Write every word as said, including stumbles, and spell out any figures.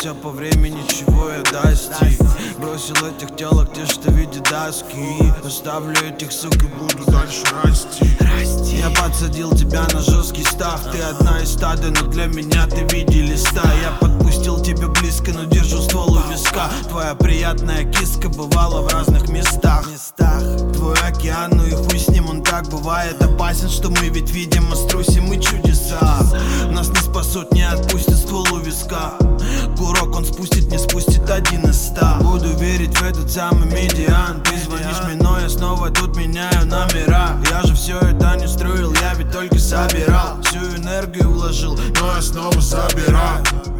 все по времени, чего я достиг. Бросил этих телок, те, что в виде доски. Оставлю этих сук и буду дальше расти. Я подсадил тебя на жесткий став. Ты одна из стада, но для меня ты в виде листа. Я подпустил тебя близко, но держу ствол у виска. Твоя приятная киска бывала в разных местах. Твой океан, ну и хуй с ним, он так бывает опасен, что мы ведь видимо струсим и чудеса. Нас не спасут, не отпустит ствол у виска. Курок он спустит, не спустит один из ста. Буду верить в этот самый медиан. Ты звонишь мне, но я снова тут меняю номера. Я же все это не строил, я ведь только собирал. Всю энергию вложил, но я снова забираю.